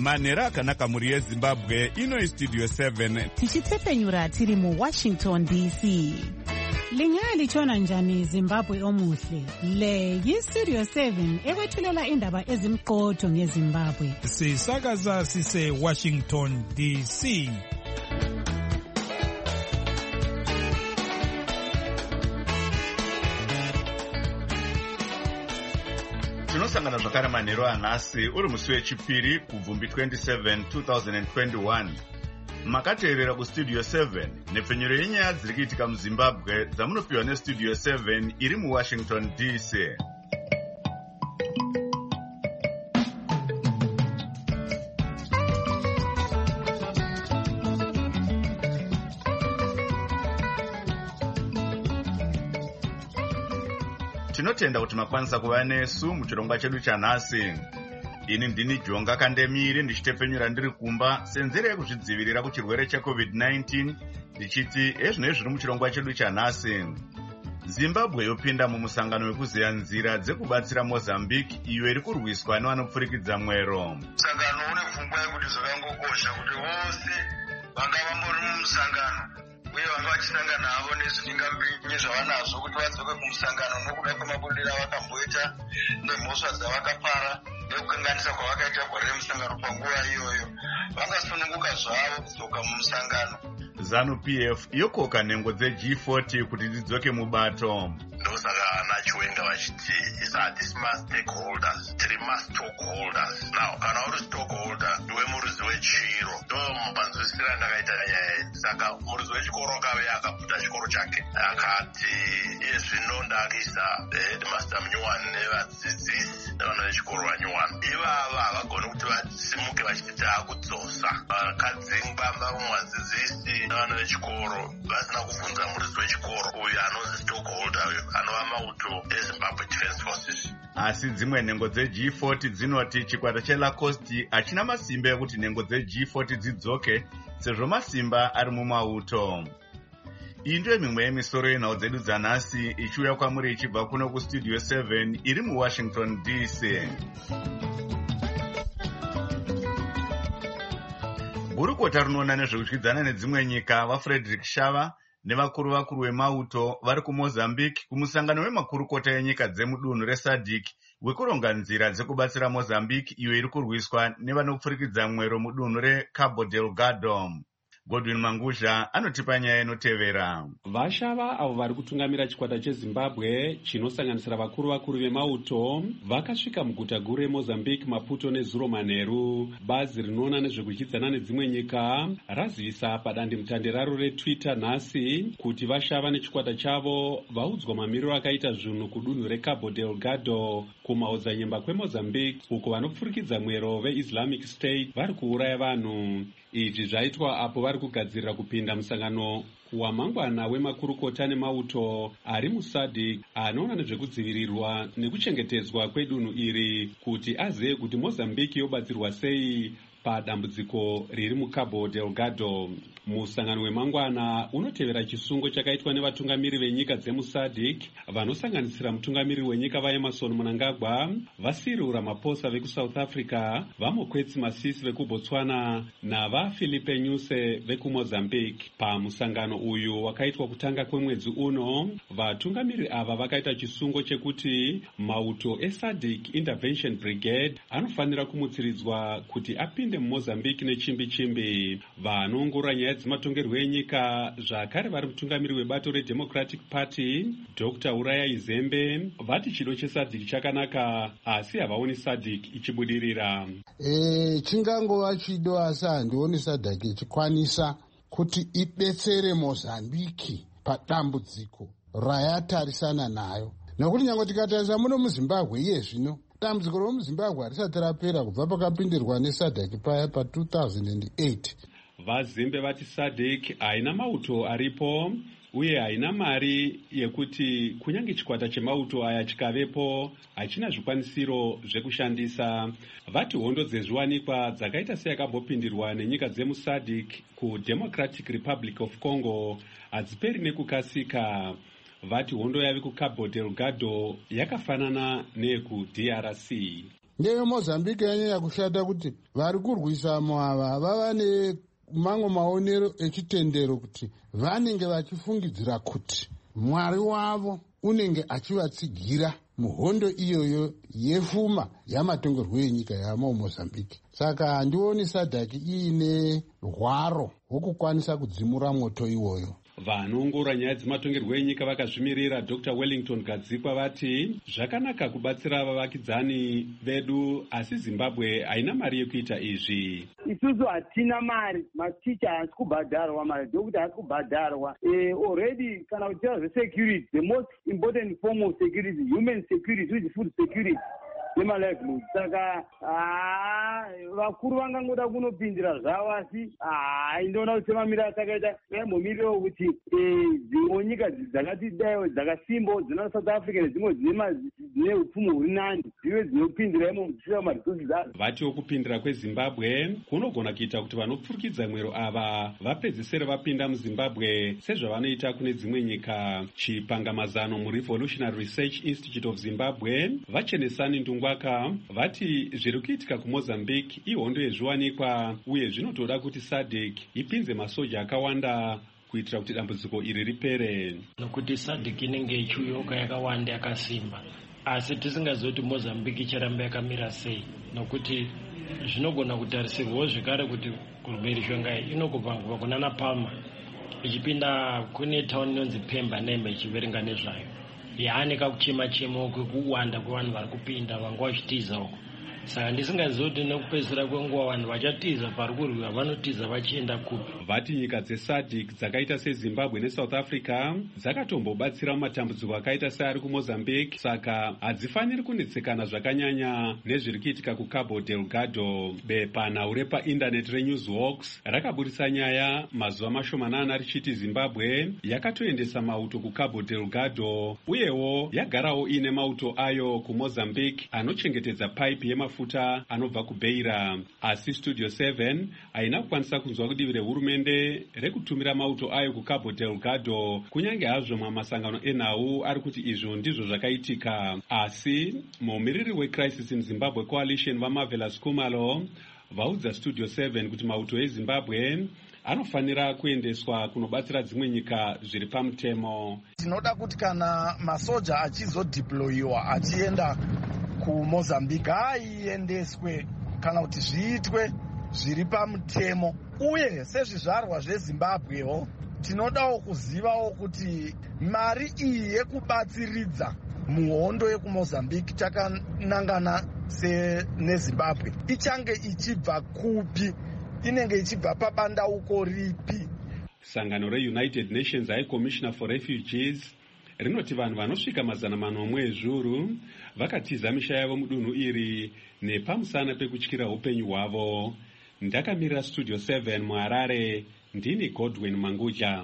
manhero akanaka muri yezimbabwe. Ino istudio 7 tichitepfenyura tiri muWashington DC. Lingalitshona njani Zimbabwe omuhle? Le yistudio 7 ekwethulela indaba ezimqotho ngeZimbabwe. Sisakaza sise Washington DC. tinosangana zvakare manhero anhasi uri musi wechipiri kubvumbi 27 2021. Makateerera kustudio 7 nepfenyuro yenyaya dziri kuitika muZimbabwe dzamunopiwa nestudio 7 iri muWashington DC. Tinotenda kuti makwanisa kuva nesu muchirongwa chedu chanhasi. Ini ndini Jonga Kandemiri ndichitepfenyura ndiri kumba senzere yekuzvidzivirira kuchirwere cheCovid-19 ndichiti ezvino zviri muchirongwa chedu chanhasi. Zimbabwe yopinda mumusangano wekuzeya nzira dzekubatsira Mozambique iyo iri kurwiswa nevanopfurikidza mwero. Musangano une pfungwa yekuti zvakangokosha kuti vose vanga vambori mumusangano uye vanga vachisangana havo nezviningambinyi zvavanazvo kuti vadzoke kumusangano nokuda kwemabudiro avakamboita nemhosva dzavakapara nekukanganisa kwavakaita gore remusangano panguva iyoyo vangasununguka zvavo kudzoka mumusangano. ZANU-PF yokoka nhengo dzeG40 kuti dzidzoke mubato. Ndosaka anachiwenga vachiti stakeholders tiri mastockholders. Now kana uri stockholder ndiwe muridzi wechiro ndomupanzwisira ndakaita nyaya iyi. Saka muridzi wechikoro akave akabuda chikoro chake akati iye zvino ndakuisa headmaster munyuwani nevadzidzisi nevana vechikoro vanyuwani ivava havagoni kuti vasimuke vachiti taakudzosa vakadzingwa vamwe vadzidzisi nevana vechikoro vasina kubvunza muridzi wechikoro uyu anonzi stockholder uyu anova mauto eZimbabwe Defence Forces. Asi dzimwe nhengo dzeG40 dzinoti chikwata cheLacoste hachina masimba ekuti nhengo dzeG40 dzidzoke sezvo masimba ari mumauto. Iyi ndiyo mimwe yemisoro yenhau dzedu dzanhasi ichiuya kwamuri ichibva kuno kustudio 7 iri muWashington DC. Gurukota rinoona nezvekudyidzana nedzimwe nyika vaFrederick Shava nevakuru vemauto vari kuMozambique kumusangano wemakurukota enyika dzemudunhu reSADC wekuronga nzira dzekubatsira Mozambique iyo iri kurwiswa nevanopfurikidza mwero mudunhu reCabo Delgado. Godwin Manguzha anotipa nyaya inotevera. Vashava avo vari kutungamira chikwata cheZimbabwe chinosanganisira vakuru vemauto vakasvika muguta guru reMozambique Maputo nezuro manheru. Bazi rinoona nezvekudyidzana nedzimwe nyika razivisa padandemutande raro reTwitter nhasi kuti Vashava nechikwata chavo vaudzwa mamiriro akaita zvinhu kudunhu reCabo Delgado kumaodzanyemba kweMozambique uko vanopfurikidza mwero veIslamic State vari kuuraya vanhu. Izvi zvaitwa apo vari kugadzirira kupinda musangano wamangwana wemakurukota nemauto ari muSADC anoona nezvekudzivirirwa nekuchengetedzwa kwedunhu iri kuti azive kuti Mozambique yobatsirwa sei padambudziko riri muCabo Delgado. Musangano wemangwana unotevera chisungo chakaitwa nevatungamiri venyika dzemuSADC vanosanganisira mutungamiri wenyika vaEmerson Mnangagwa, vaCyril Ramaphosa vekuSouth Africa, vaMokwetsi Masisi vekuBotswana navaPhilippe Nyusi vekuMozambique. Pamusangano uyu wakaitwa kutanga kwemwedzi uno, vatungamiri ava vakaita chisungo chekuti mauto eSADC Intervention Brigade anofanira kumutsiridzwa kuti apinde muMozambique nechimbi-chimbi. Vanoongorora nyaya dzematongerwo enyika zvakare vari mutungamiri webato reDemocratic Party Dr. Uraya Izembe vati chido cheSADC chakanaka asi havaoni SADC ichibudirira. Chingangova chido asi handioni SADC ichikwanisa kuti idetsere Mozambique padambudziko rayatarisana nayo. Nokuti nyange tikatarisa muno muZimbabwe iye zvino dambudziko romuZimbabwe harisati rapera kubva pakapindirwa neSADC paya pa2008. Vazimbe vati SADC haina mauto aripo uye haina mari yekuti kunyange chikwata chemauto aya chikavepo hachina zvikwanisiro zvekushandisa. Vati hondo dzezviwanikwa dzakaita seyakambopindirwa nenyika dzemuSADC kuDemocratic Republic of Congo hadziperi nekukasika. Vati hondo yave kuCabo Delgado yakafanana neyekuDRC. ndevemozambique yanyanya kushata kuti vari kurwisamo ava vava nemamwe maonero echitendero kuti vanenge vachifungidzira kuti mwari wavo unenge achivatsigira muhondo iyoyo yepfuma yamatongerwo enyika yamo mozambique. Saka handioni sadhaki iine hwaro hwokukwanisa kudzimura moto iwoyo. Vanoongorora nyaya dzematongerwo enyika vakazvimirira Dr. Wellington Gadzikwa vati zvakanaka kubatsira vavakidzani vedu, asi Zimbabwe haina mari yekuita izvi. Isusu hatina mari, maticha haasi kubhadharwa, madhokuta haasi kubhadharwa. Already kana kuchira zve-security, the most important form of security, human security, which is food security. Livelihood. Saka vakuru vangangoda kunopindira zvavo, asi indoona kuti mamiro atakaita mumiriwo kuti dzimwe nyika dzakati daiwo dzakasimbawo dzina South Africa nedzimwe dzine upfumi huri nani dzive dzinopindira imo muchiva marisources adzo. Vatiwo kupindira kweZimbabwe kunogona kuita kuti vanopfurikidza mwero ava vapedzisire vapinda muZimbabwe sezvavanoita kune dzimwe nyika. Chipangamazano muRevolutionary Research Institute of Zimbabwe vachenesani Ndungwaka vati zviri kuitika kuMozambique ihondo yezviwanikwa uye zvinotoda kuti SADC ipinze masoja akawanda kuitira kuti dambudziko iri ripere. Nokuti SADC inenge ichiuyoka yakawanda yakasimba, asi tisingazivi kuti Mozambique icharamba yakamira sei, nokuti zvinogona kutarisirwawo zvekare kuti mhirizhonga inogobva kunana Palma ichipinda kune tauni inonzi Pemba Nembe ichiverenga nezvayo. Yaaneka kuchema kwekuwanda kwevanhu vari kupinda vanga vachitiza uko. Saka ndisingazivi kuti nekupedzisira kwenguva vanhu vachatiza pari kurwiwa vanotiza vachienda kupi. Vati nyika dzeSADC dzakaita seZimbabwe neSouth Africa dzakatombobatsira mumatambudziko akaita seari kuMozambique, saka hadzifaniri kunetsekana zvakanyanya nezviri kuitika kuCabo Delgado. Bepa nhau repaindaneti reNewsWalks rakaburitsa nyaya mazuva mashomanana richiti Zimbabwe yakatoendesa mauto kuCabo Delgado uyewo yagarawo ine mauto ayo kuMozambique anochengetedza paipi yemafuta anobva kuBeira. Asi Studio 7 haina kukwanisa kunzwa kudivi rehurumende rekutumira mauto ayo kuCabo Delgado, kunyange hazvo mamasangano enhau ari kuti izvo ndizvo zvakaitika. Asi mumiriri weCrisis in Zimbabwe Coalition vaMarvelous Khumalo vaudza Studio 7 kuti mauto eZimbabwe anofanira kuendeswa kunobatsira dzimwe nyika zviri pamutemo. Tinoda kuti kana masoja achizodeployiwa achienda kuMozambique aiendeswe kana kuti zviitwe zviri pamutemo, uye sezvizvarwa zveZimbabwewo tinodawo kuzivawo kuti mari iyi yekubatsiridza muhondo yekuMozambique takanangana neZimbabwe ichange ichibva kupi, inenge ichibva pabandauko ripi. Sangano reUnited Nations High Commissioner for Refugees rinoti vanhu vanosvika 400 ezviuru vakatiza misha yavo mudunhu iri nepamusana pekutyira upenyu hwavo. Ndakamirira Studio 7 muHarare, ndini Godwin Manguja.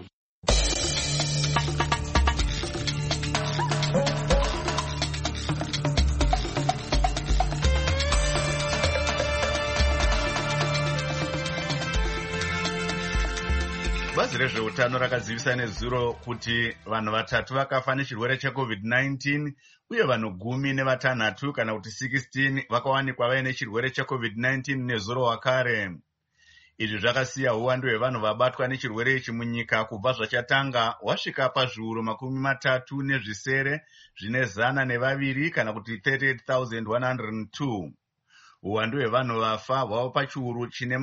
Bazi rezveutano rakazivisa nezuro kuti vanhu 3 vakafa nechirwere cheCovid-19 uye vanhu 16 kana kuti 16 vakawanikwa vaine chirwere cheCovid-19 nezuro wakare. Izvi zvakasiya uwandu hwevanhu vabatwa nechirwere ichi munyika kubva zvachatanga wasvika pazviuru 37 zvine 102 kana kuti 38,102. Uwandu hwevanhu vafa hwava pachiuru chine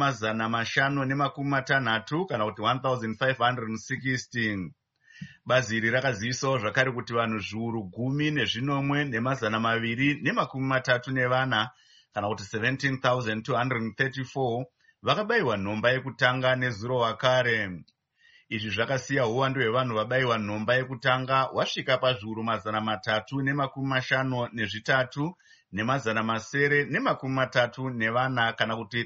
560 kana kuti 1,516. Bazi iri rakazivisawo zvakare kuti vanhu zviuru 10,234 kana kuti 17,234 vakabayiwa nhomba yekutanga nezuro wakare. Izvi zvakasiya uwandu hwevanhu vabayiwa nhomba yekutanga wasvika pazviuru 353 ne934 kana kuti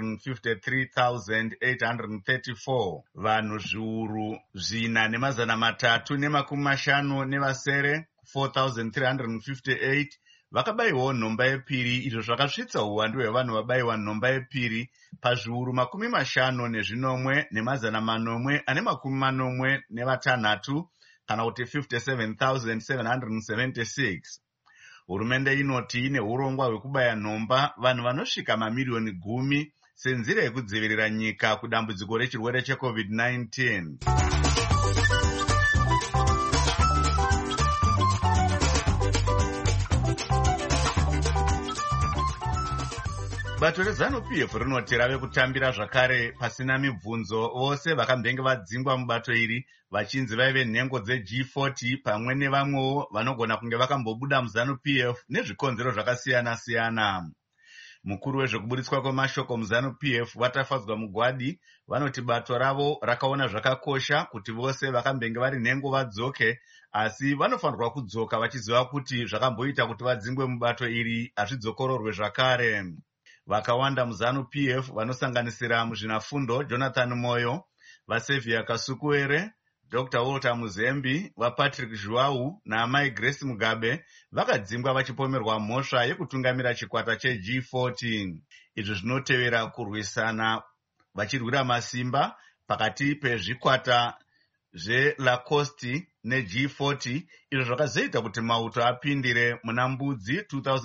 353,834. Vanhu zviuru 4,350 4,358 vakabayiwawo nhomba yepiri, izvo zvakasvitsa uwandu hwevanhu vabayiwa nhomba yepiri pazviuru 50,846 kana kuti 57,776. Hurumende inoti ine urongwa hwekubaya nhomba vanhu vanosvika mamiliyoni 10 senzira yekudzivirira nyika kudambudziko rechirwere cheCovid-19. Bato reZANU-PF rinoti rave kutambira zvakare pasina mibvunzo vose vakambenge vadzingwa mubato iri vachinzi vaive nhengo dzeG40 pamwe nevamwewo vanogona kunge vakambobuda muZANU-PF nezvikonzero zvakasiyana-siyana. Mukuru wezvekuburitswa kwemashoko muZANU-PF Watafadzwa Mugwadi vanoti bato ravo rakaona zvakakosha kuti vose vakambenge vari nhengo vadzoke, asi vanofanirwa kudzoka vachiziva kuti zvakamboita kuti vadzingwe mubato iri hazvidzokororwe zvakare. Vakawanda muZANU-PF vanosanganisira muzvinafundo Jonathan Moyo, vaSevia Kasukuere, Dr. Walter Muzembi, vaPatrick Zhuau naamai Grace Mugabe vakadzingwa vachipomerwa mhosva yekutungamira chikwata cheG40. Izvi zvinotevera kurwisana vachirwira masimba pakati pezvikwata zveLacoste neG40, izvo zvakazoita kuti mauto apindire muna Mbudzi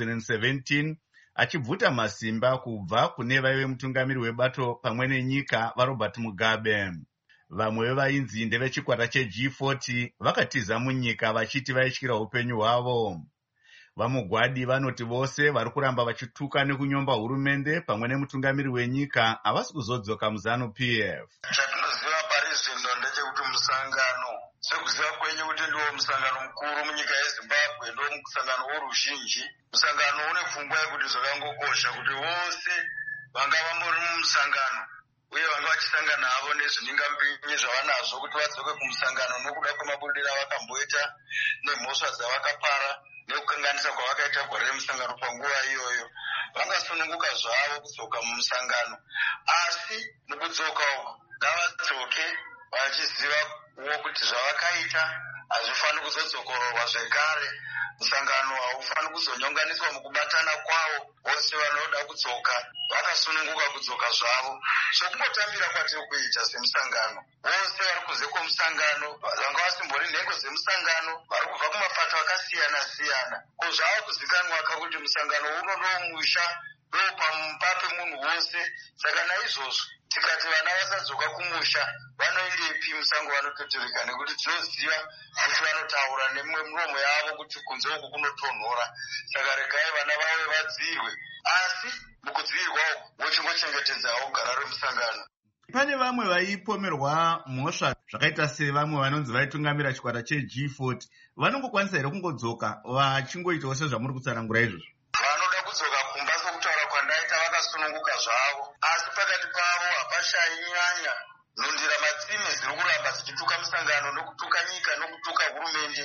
2017 achibvuta masimba kubva kune vaive mutungamiri webato pamwe nenyika vaRobert Mugabe. Vamwe vevainzi ndevechikwata cheG40 vakatiza munyika vachiti vaityira upenyu hwavo. VaMugwadi vanoti vose vari kuramba vachituka nekunyomba hurumende pamwe nemutungamiri wenyika havasi kuzodzoka muZANU-PF. Chatinoziva pari zvino ndechekuti musangano, sekuziva kwenyu kuti ndiwo musangano mukuru munyika yeZimbabwe, ndiwo musangano woruzhinji. Musangano une pfungwa yekuti zvakangokosha kuti vose vanga vambori mumusangano uye vanga vachisangana havo nezviningambinyi zvavanazvo kuti vadzoke kumusangano nokuda kwemabudiro avakamboita nemhosva dzavakapara nekukanganisa kwavakaita gore remusangano panguva iyoyo. Vangasununguka zvavo kudzoka mumusangano, asi mukudzoka uku ngavadzoke vachiziva kuti zvavakaita hazvifaniri kuzodzokororwa zvekare. Musangano haufaniri kuzonyonganiswa mukubatana kwavo. Vose vanoda kudzoka vakasununguka kudzoka zvavo. Sokungotambira kwatiri kuita semusangano, vose vari kunze kwomusangano vanga vasimbori nhengo dzemusangano vari kubva kumapato akasiyana-siyana. Zvava kuzikanwa kuti musangano uno ndomusha, ndopamba pemunhu wose. Saka naizvozvo tikati vana vasadzoka kumusha vanoendepi musango vanototoreka, nekuti tinoziva kuti vanotaura nemumwe miromo yavo kuti kunze uku kunotonhora. Saka regai vana vavo vadzirwe, asi mukudzirwa uku vochingochengetedzawo gara remusangano. Pane vamwe vaipomerwa mhosva zvakaita sevamwe vanonzi vaitungamira chikwata cheG40, vanongokwanisa here kungodzoka vachingoitawo sezvamuri kutsanangura izvozvo? Vanoda kudzoka kumba sokutaura kwandaita vakasununguka zvavo, asi pakati pavo hapashayi nyanya nhundira matsime dziri kuramba dzichituka musangano nokutuka nyika nokutuka hurumende.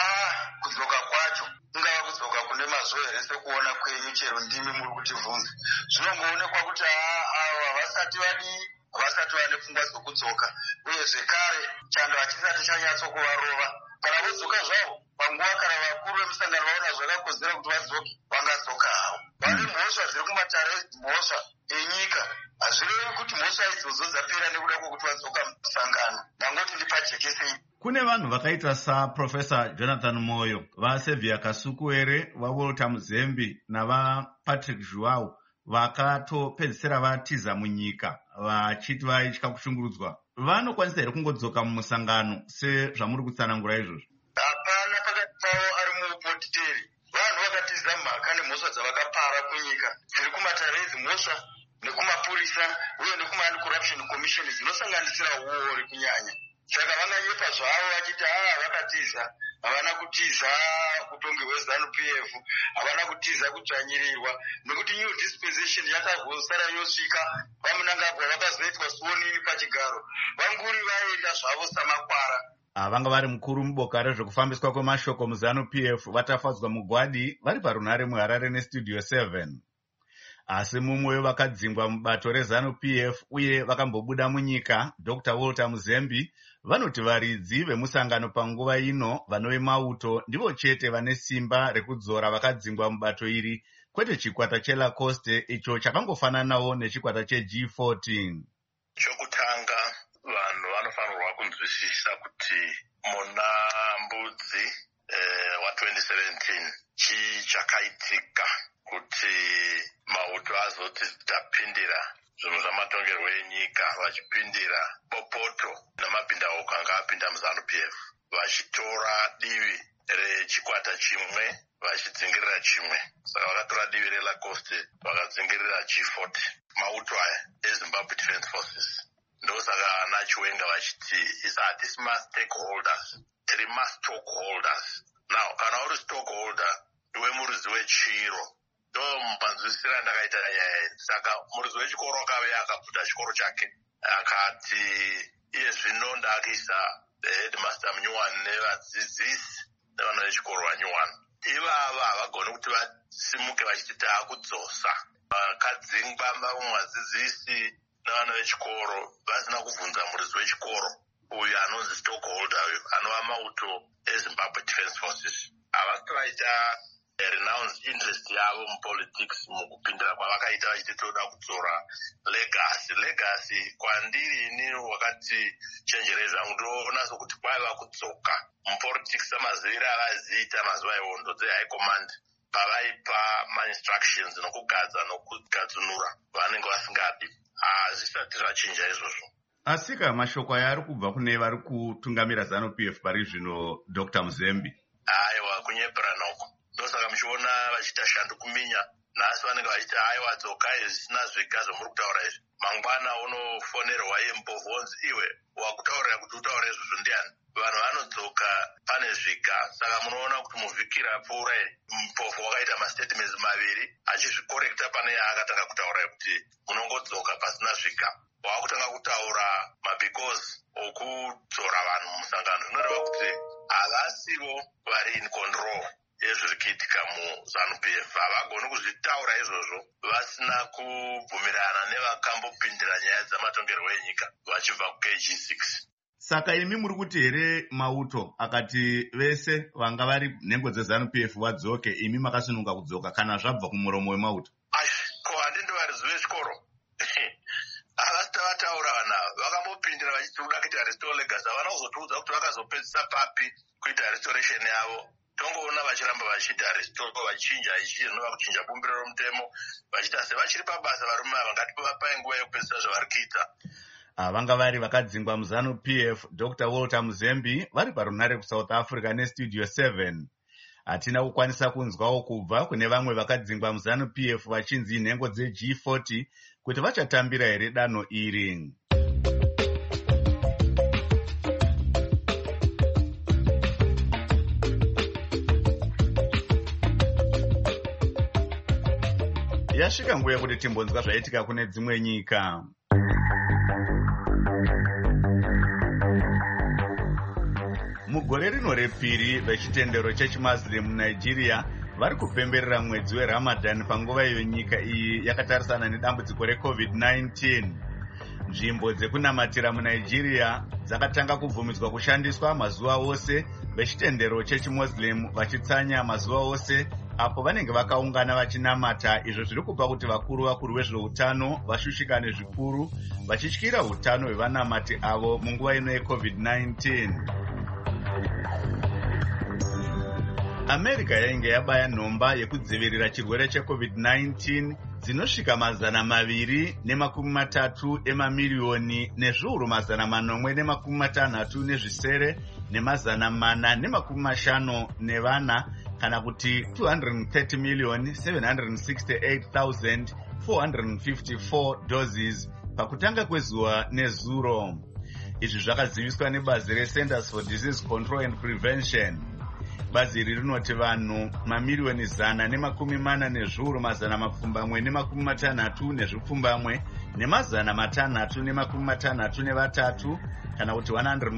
Kudzoka kwacho kungava kudzoka kune mazuva here sekuona kwenyu, chero ndimi muri kutivhunza. Zvinongoonekwa kuti avo havasati vane pfungwa dzokudzoka, uye zvekare chando hachisati chanyatsokuvarova. Kana vodzoka zvavo panguva kana vakuru vemusangano vaona zvakakodzera kuti vadzoke, vangadzoka havo. Vane mhosva dziri kumatare, mhosva enyika. Hazvirevi kuti mhosva idzodzo dzapera nekuda kwokuti vadzoka musangano. Ndangoti ndipajekesei. Kune vanhu vakaita saProfesa Jonathan Moyo, vaSevia Kasukuere, vaWalter Muzembi navaPatrick Zhuau vakatopedzisira vatiza munyika vachiti vaitya kushungurudzwa. Vanokwanisa here kungodzoka mumusangano sezvamuri kutsanangura izvozvo? Hapana pakati pavo ari muupotiteri. Vanhu vakatiza mhaka nemhosva dzavakapara kunyika dziri kumatare edzimhosva nekumapurisa uye nekuma-Anti-Corruption Commission dzinosanganisira uori kunyanya. Saka vanganyepa zvavo vachiti vakatiza. Havana kutiza utongi hweZANU-PF, havana kutiza kudzvanyirirwa, nekuti new dispensation yakagosara yosvika pamunangagwa vakazoitwa suonini pachigaro. Vanguri vaenda zvavo samakwara. Vanga vari mukuru muboka rezvekufambiswa kwemashoko muZANU-PF Watafadzwa Mugwadi vari parunhare muHarare neStudio 7. Asi mumwe wevakadzingwa mubato reZANU-PF uye vakambobuda munyika, Dr. Walter Muzembi, vanoti varidzi vemusangano panguva ino vanove mauto ndivo chete vane simba rekudzora vakadzingwa mubato iri, kwete chikwata cheLacoste icho chakangofananawo nechikwata cheG40. Chokutanga, vanhu vanofanirwa kunzwisisa kuti muna Mbudzi 2017 chichakaitika kuti mauto azoti tapindira zvinhu zvamatongerwo enyika vachipindira bopoto namabhindauko anga apinda muZANU-PF vachitora divi rechikwata chimwe vachidzingirira chimwe. Saka vakatora divi reLacoste vakadzingirira G40 mauto aya eZimbabwe Defence Forces. Ndosaka ana Chiwenga vachiti these must stakeholders, three must stockholders. Now kana uri stockholder iwe muridzi wechiro ndomupanzwisira ndakaita nyaya. Saka muridzi wechikoro akauya akabvuta chikoro chake akati iye zvino ndakuisa headmaster munyuwani nevadzidzisi nevana vechikoro vanyuwani. Ivava havagoni kuti vasimuke vachiti taakudzosa. Vakadzingwa vamwe vadzidzisi nevana vechikoro vasina kubvunza muridzi wechikoro uyu anonzi stockholder uyu anova mauto eZimbabwe Defence Forces. Havasi vaita renounce interest yavo mupolitics mukupindira kwavakaita vachiti toda kudzora legacy. Kwandiri ini wakati chenjerei zvangu ndoona sokuti kwaiva kudzoka mupolitics amaziviro avaziita mazuva ehondo dzehigh command pavaipa mainstructions nokugadza nokugadzunura vanenge vasingadi. Hazvisati zvachinja izvozvo. Asika mashoko aya ari kubva kune vari kutungamira ZANU-PF pari zvino Dr. Muzembi. Aiwa kunyepera noko. Ndosaka muchiona vachiita shando kuminya. Nhasi vanenge vachiti aiwa dzokai zvisina zviga zvamuri kutaura izvi. Mangwana unofonerwa yembovhonzi iwe wakutaurira kuti utaure izvozvo ndiani. Vanhu vanodzoka pane zviga. Saka munoona kuti muvhiki rapfuura mupofo wakaita mastatements maviri achizvikorekta pane yaakatanga kutaura kuti munongodzoka pasina zviga. Wakutanga kutaura mabecause okudzora vanhu musangano. Zvinoreva kuti havasivo vari in control yezviri kuitika muZANU-PF. Havagoni kuzvitaura izvozvo vasina kubvumirana nevakambopindira nyaya dzamatongerwo enyika vachibva kuKG6. Saka imi muri kuti here mauto akati vese vanga vari nhengo dzeZANU-PF vadzoke, imi makasununga kudzoka kana zvabva kumuromo wemauto? Ko handindi varidzi vechikoro havasita vataura vanava vakambopindira vachiti uda kuita restore legacy. Havana kuzotiudza kuti vakazopedzisa papi kuita restoration yavo. Tongoona vachiramba vachiita restore vachinja ichi zvinova kuchinja bumbiro romutemo vachita sevachiri pabasa varume ava ngativapai nguva yekupedzisa zvavari kuita. Vanga vari vakadzingwa muZANU-PF Dr. Walter Muzembi vari parunare kuSouth Africa neStudio 7. Hatina kukwanisa kunzwawo kubva kune vamwe vakadzingwa muZANU-PF vachinzi nhengo dzeG40 kuti vachatambira here danho iri. Yasvika nguva yekuti timbonzwa zvaitika kune dzimwe nyika. Mugore rino repiri vechitendero chechiMuslim muNigeria vari kupemberera mwedzi weRamadan panguva iyo nyika iyi yakatarisana nedambudziko reCovid-19. Nzvimbo dzekunamatira muNigeria dzakatanga kubvumidzwa kushandiswa mazuva ose, vechitendero chechiMuslim vachitsanya mazuva ose apo vanenge vakaungana vachinamata. Izvo zviri kupa kuti vakuru vezveutano vashushikane zvikuru vachityira utano hwevanamati avo munguva ino yeCovid-19. America yainge yabaya nhomba yekudzivirira chirwere cheCovid-19 dzinosvika 230 emamiliyoni nezviuru 460 nezvisere ne450 nevana, kana kuti 230,768,454 doses pakutanga kwezuva nezuro. Izvi zvakaziviswa nebazi reCenters for Disease Control and Prevention. Bazi iri rinoti vanhu mamiliyoni 140 nezviuru 160 nezvipfumbamwe ne663 kana kuti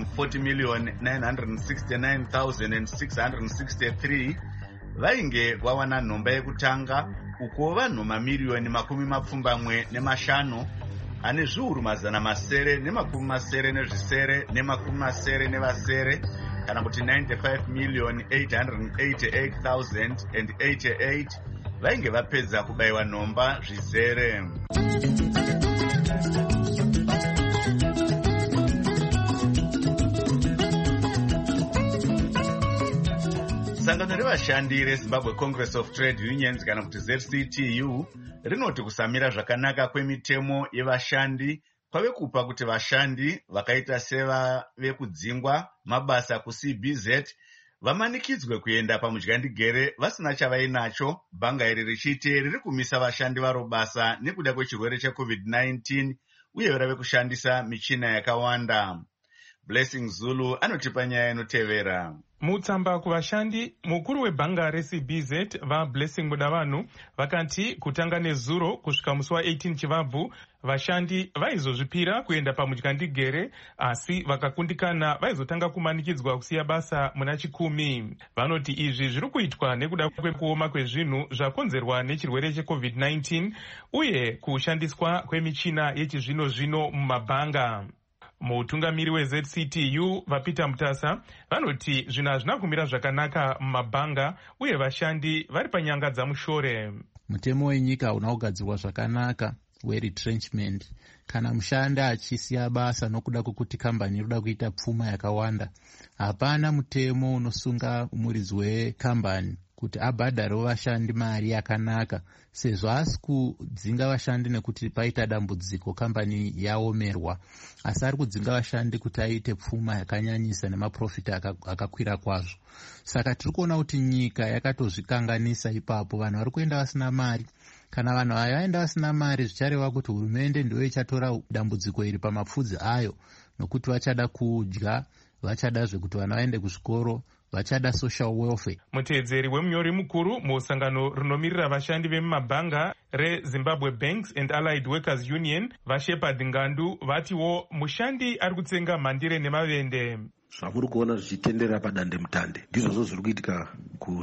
140,969,663 vainge vawana nhomba yekutanga, uko vanhu mamiliyoni 75 ane zviuru 100 nezvisere nevasere kana kuti 95,888,088 vainge vapedza kubayiwa nhomba zvizere. sangano revashandi rezimbabwe Congress of Trade Unions kana kuti ZCTU rinoti kusamira zvakanaka kwemitemo yevashandi kwave kupa kuti vashandi vakaita sevekudzingwa mabasa kuCBZ vamanikidzwe kuenda pamudyandigere vasina chavainacho, bhanga iri richiti riri kumisa vashandi varo basa nekuda kwechirwere cheCovid-19 uye rave kushandisa michina yakawanda. Blessing Zulu anotipa nyaya inotevera. Mutsamba kuvashandi, mukuru webhanga reCBZ vaBlessing Mudavanhu vakati kutanga nezuro kusvika musi wa18 Chivabvu vashandi vaizozvipira kuenda pamudyandigere, asi vakakundikana vaizotanga kumanikidzwa kusiya basa muna chikumi. Vanoti izvi zviri kuitwa nekuda kwekuoma kwezvinhu zvakonzerwa nechirwere cheCovid-19 uye kushandiswa kwemichina yechizvino-zvino mumabhanga. Mutungamiri weZCTU vaPeter Mutasa vanoti zvinhu hazvina kumira zvakanaka mumabhanga uye vashandi vari panyanga dzamushore. Mutemo wenyika unogadzirwa zvakanaka weretrenchment. Kana mushandi achisiya basa nokuda kwekuti kambani inoda kuita pfuma yakawanda, hapana mutemo unosunga muridzi wekambani kuti abhadharewo vashandi mari yakanaka, sezvo asi kudzinga vashandi nekuti paita dambudziko kambani yaomerwa, asi ari kudzinga vashandi kuti aite pfuma yakanyanyisa nemaprofiti akakwira kwazvo. Saka tiri kuona kuti nyika yakatozvikanganisa ipapo, vanhu vari kuenda vasina mari. Kana vanhu ava vaenda vasina mari, zvichareva kuti hurumende ndiyo ichatora dambudziko iri pamapfudzi ayo, nokuti vachada kudya, vachada zvekuti vana vaende kuzvikoro, vachada social welfare. Muteedzeri wemunyori mukuru musangano rinomirira vashandi vemumabhanga reZimbabwe Banks and Allied Workers Union vaShepard Ngandu vatiwo mushandi ari kutsenga mhandire nemavende. Zvamuri kuona zvichitendera padande mutande ndizvozvo zviri kuitika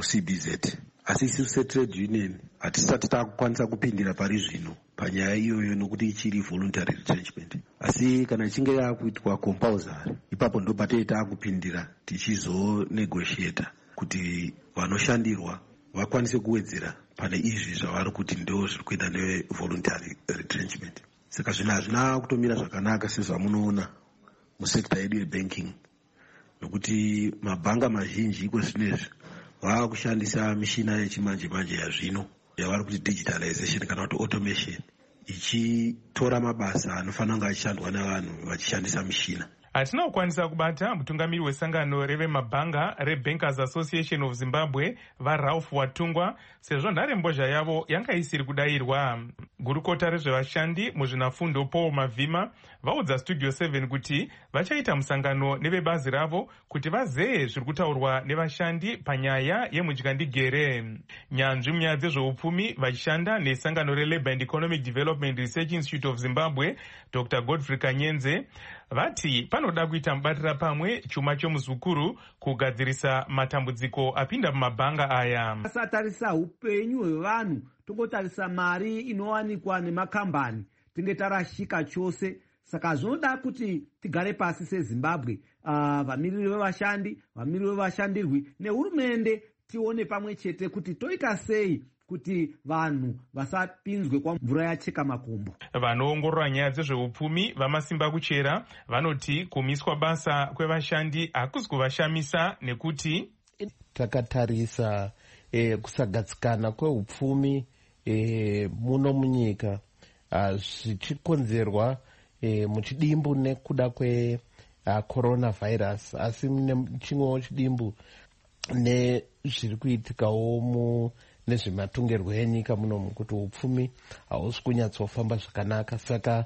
kuCBZ, asi isusu setrade union hatisati takukwanisa kupindira pari zvino panyaya iyoyo nokuti ichiri voluntary retrenchment, asi kana ichinge yakuitwa compulsory ipapo ndo patei takupindira tichizonegotiata kuti vanoshandirwa vakwanise kuwedzera pane izvi zvavari kuti ndo zviri kuita nevoluntary retrenchment. Saka zvinhu hazvina kutomira zvakanaka sezvamunoona musekta yedu yebanking, nokuti mabhanga mazhinji iko zvinezvi vava kushandisa mishina yechimanje manje yazvino yavari kuti digitalization kana kuti automation, ichitora mabasa anofanira kunge achishandwa nevanhu vachishandisa mishina. Hatina kukwanisa kubata mutungamiri wesangano revemabhanga reBankers Association of Zimbabwe vaRalph Watungwa sezvo nharembozha yavo yanga isiri kudayirwa. Gurukota rezvevashandi muzvinafundo Paul Mavhima vaudza Studio 7 kuti vachaita musangano nevebazi ravo kuti vazeye zviri kutaurwa nevashandi panyaya yemudyandigere. Nyanzvi munyaya dzezveupfumi vachishanda nesangano reLabour and Economic Development Research Institute of Zimbabwe Dr. Godfrey Kanyenze vati panoda kuita mubatira pamwe chuma chomuzukuru kugadzirisa matambudziko apinda mumabhanga aya. Tasatarisa upenyu hwevanhu, togotarisa mari inowanikwa nemakambani, tinge tarashika chose. Saka zvinoda kuti tigare pasi seZimbabwe, vamiriri vevashandi, vamiriri vevashandirwi nehurumende, tione pamwe chete kuti toita sei kuti vanhu vasapinzwe kwa mvura yacheka makumbo. Vanoongorora nyaya dzezveupfumi vamasimba kuchera vanoti kumiswa basa kwevashandi hakusi kuvashamisa, nekuti takatarisa kusagadzikana kweupfumi muno munyika zvichikonzerwa muchidimbu nekuda kweCoronavirus, asi chimwewo chidimbu nezviri kuitikawo nezvematongerwo enyika muno kuti upfumi hausi kunyatsofamba zvakanaka. Saka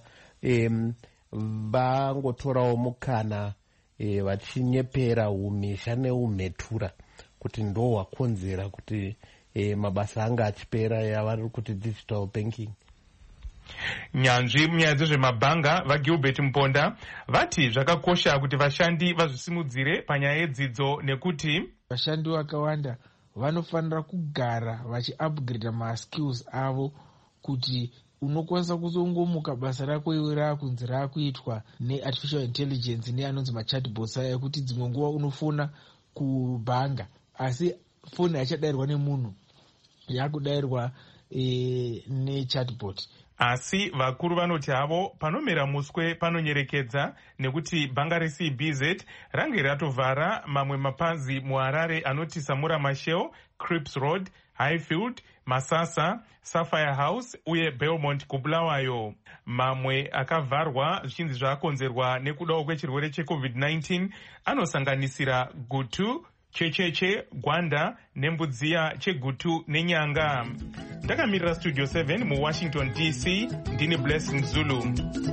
vangotorawo mukana vachinyepera umisha neumhetura kuti ndo hwakonzera kuti mabasa anga achipera yavari kuti digital banking. Nyanzvi munyaya dzezvemabhanga vaGilbert Mponda vati zvakakosha kuti vashandi vazvisimudzire panyaya yedzidzo, nekuti vashandi vakawanda vanofanira kugara vachiupgrade maskills avo kuti unokwanisa kuzongomuka basa rako iwe rakunzi rakuitwa neartificial intelligence neanonzi machatbots aya, kuti dzimwe nguva unofona kubhanga asi foni haichadayirwa nemunhu, yakudayirwa nechatbot. asi vakuru vanoti havo panomera muswe panonyerekedza, nekuti bhanga reCBZ range ratovhara mamwe mapazi muHarare anoti Samura Machel, Crips Road, Highfield, Masasa, Sapphire House uye Belmont kuBulawayo. Mamwe akavharwa zvichinzi zvaakonzerwa nekudawo kwechirwere cheCovid-19 anosanganisira Gutu, Checheche, Gwanda neMbudziya cheGutu neNyanga. Ndakamirira Studio 7 muWashington DC, ndini Blessing Zulu.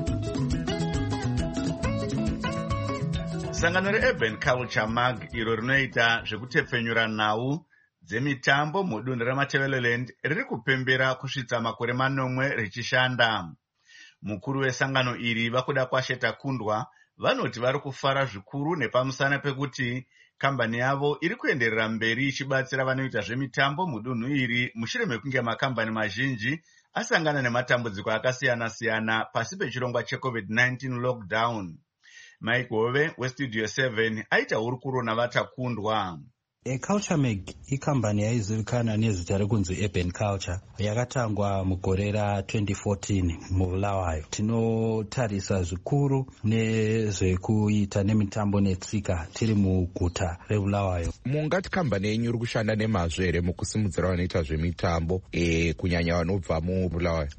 Sangano reUrban Culture MAG iro rinoita zvekutepfenyura nhau dzemitambo mudunhu reMatabeleland riri kupembera kusvitsa makore 8 richishanda. Mukuru wesangano iri vakuda kwasheta kundwa vanoti vari kufara zvikuru nepamusana pekuti kambani yavo iri kuenderera mberi ichibatsira vanoita zvemitambo mudunhu iri mushure mekunge makambani mazhinji asangana nematambudziko akasiyana-siyana pasi pechirongwa cheCovid-19 lockdown. Mike Hove weStudio 7 aita hurukuro navatakundwa. Culture Mag ikambani yaizivikanwa nezita rekunzi Urban Culture yakatangwa mugore ra2014 muBulawayo. Tinotarisa zvikuru nezvekuita nemitambo netsika tiri muguta reBulawayo. Mungati kambani yenyu iri kushanda nemazvo here mukusimudzira vanoita zvemitambo kunyanya vanobva muBulawayo?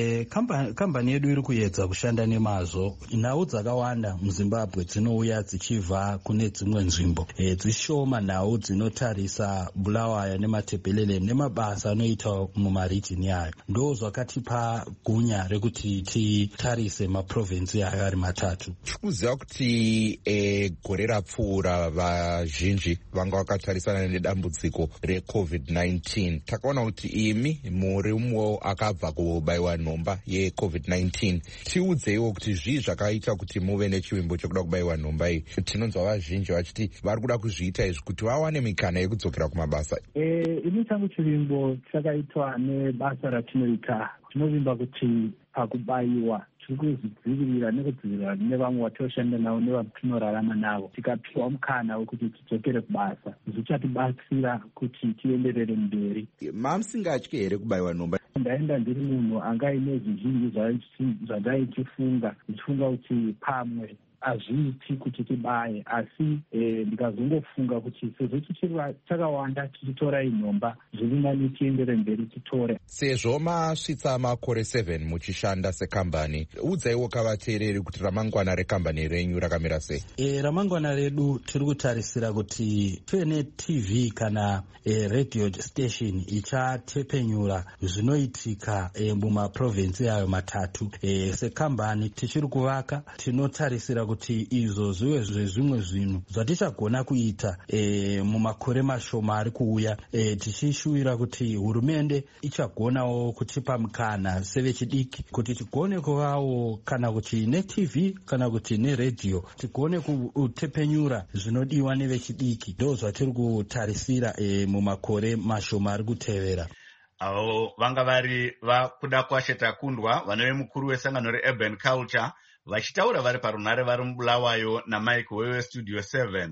Kambani yedu iri kuedza kushanda nemazvo. Nhau dzakawanda muZimbabwe dzinouya dzichibva kune dzimwe nzvimbo dzishoma nhau dzinotarisa Bulawayo neMatabeleland nemabasa anoitwa mumarijini ayo. Ndo zvakatipa gunya rekuti titarise maprovinsi ayo ari matatu. Tikuziva kuti gore rapfuura vazhinji vanga vakatarisana nedambudziko reCovid-19. Takaona kuti imi muri umwe akabva kubaiwa nhomba yeCovid-19. Tiudzeiwo kuti zvii zvakaita kuti muve nechivimbo chekuda kubaiwa nhomba iyi. Tinonzwa vazhinji vachiti vari kuda kuzviita izvi kuti vawane mikana yekudzokera kumabasa. Ini changu chivimbo chakaitwa nebasa ratinoita. Tinovimba kuti pakubaiwa tiri kuzvidzivirira nekudzivirira nevamwe vatoshanda navo nevatinorarama navo. Tikapiwa mukana wekuti tidzokere kubasa zvichatibatsira kuti tienderere mberi. Mamusingatyi here kubaiwa nhomba? Ndaenda ndiri munhu anga ine zvizhinji zvandaichifunga kuti pamwe hazviiti kuti tibaye, asi ndikazongofunga kuti sezvo takawanda tichitorai nhomba zviri nani tiendere mberi titore. Sezvo masvitsa makore 7 muchishanda sekambani, udzaiwo kavateereri kuti ramangwana rekambani renyu rakamira sei? Ramangwana redu tiri kutarisira kuti tive neTV kana radio station ichatepenyura zvinoitika mumaprovinsi ayo matatu. Sekambani tichiri kuvaka, tinotarisira kuti izvo zvive zvezvimwe zvinhu zvatichagona kuita mumakore mashoma ari kuuya, tichishuvira kuti hurumende ichagonawo kutipa mukana sevechidiki kuti tigone kuvawo kana kuti neTV kana kuti neredhiyo tigone kutepenyura zvinodiwa nevechidiki. Ndo zvatiri kutarisira mumakore mashoma ari kutevera. Avo vanga vari vakuda kwasheta kundwa vanove mukuru wesangano reUrban Culture vachitaura vari parunhare vari muBulawayo naMike Hove Studio 7.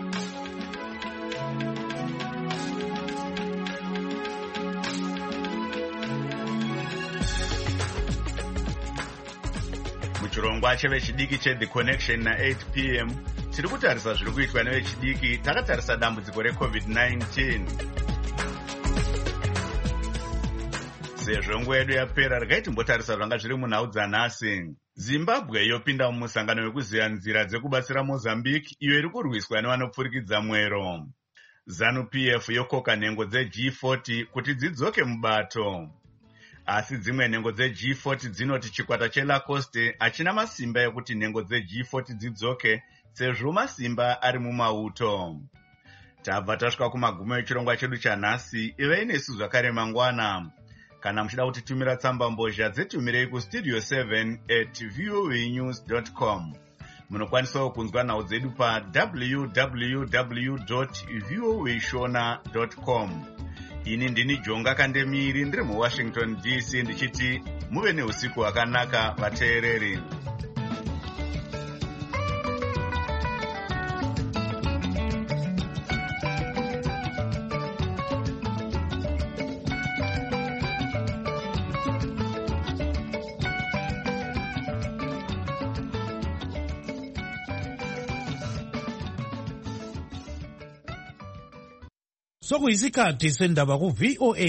Muchirongwa chevechidiki cheThe Connection na8 p.m. tiri kutarisa zviri kuitwa nevechidiki. Takatarisa dambudziko reCovid-19. Sezvo nguva yedu yapera, regai timbotarisa zvanga zviri munhau dzanhasi. Zimbabwe yopinda mumusangano wekuziya nzira dzekubatsira Mozambique iyo iri kurwiswa nevanopfurikidza mwero. ZANU-PF yokoka nhengo dzeG40 kuti dzidzoke mubato. Asi dzimwe nhengo dzeG40 dzinoti chikwata cheLacoste hachina masimba ekuti nhengo dzeG40 dzidzoke sezvo masimba ari mumauto. Tabva tasvika kumagumo echirongwa chedu chanhasi. Ivei nesu zvakare mangwana. Kana muchida kutitumira tsamba mbozha dzitumirei kustudio 7@voanews.com. Munokwanisawo kunzwa nhau dzedu www.voashona.com. Ini ndini Jonga Kandemiri ndiri muWashington DC ndichiti muve neusiku hwakanaka vateereri. sokuyisikhathi sendaba ku-VOA